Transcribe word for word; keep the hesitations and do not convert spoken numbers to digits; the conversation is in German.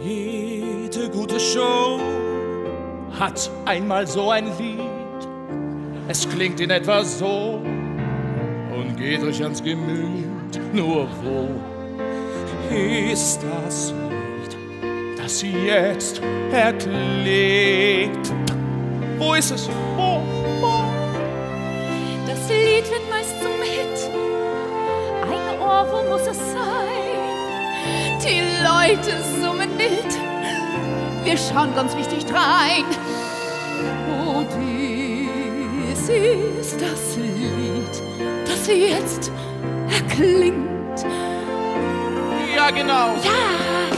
Jede gute Show hat einmal so ein Lied. Es klingt in etwa so und geht euch ans Gemüt. Nur wo ist das Lied, das jetzt erklingt? Wo ist es? Wo? Wo? Das Lied wird meist zum Hit. Ein Ohrwurm muss es sein. Die Leute summen mit. Wir schauen ganz wichtig rein. Oh, dies ist das Lied, das jetzt erklingt. Ja, genau. Ja.